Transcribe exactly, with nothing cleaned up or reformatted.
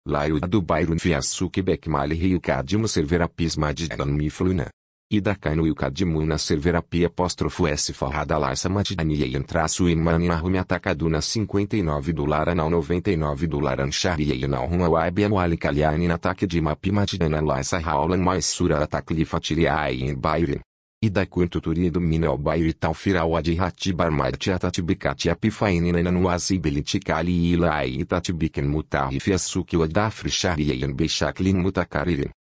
Laio do Bairro Fiasuke Bekmali Rio Kadimo Serverapis Madidan Mifluna. Ida Kainu e o Kadimuna Serverapia apóstrofo S Forrada Larsa Madidanian traço Imani Arrumi Atacaduna cinquenta e nove dolar anal noventa e nove dolar Anchari e Nalruma Wabi Anuali Kaliani Ataque de Mapi Madidana Larsa Haulan Mais Sura Atakli Fatiliai em Bairi. Ida Quanto Turido Minel Bairi Talfiral Adihati Barmati Atatibikati Apifaini Nanuazi Belitikali Ilai Itatibiken Mutahi Fiasuki Wadafri Shari e Bechaklin Mutakari.